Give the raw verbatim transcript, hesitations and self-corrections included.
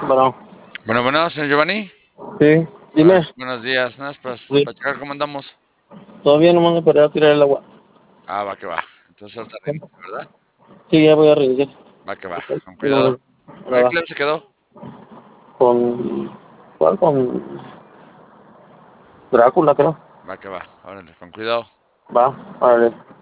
Bueno, Bueno, bueno, señor Giovanni. sí, dime. Buenos, buenos días. Nada más para, Sí, para checar cómo andamos. todavía no mando para tirar el agua. Ah, va que va. Entonces ahorita reinicio, ¿verdad? Sí, ya voy a reiniciar. Va que va. Con cuidado. No, ¿Con qué nada. clave se quedó? Con. ¿Cuál? Con Drácula, creo. Va que va. Órale, con cuidado. Va, vale.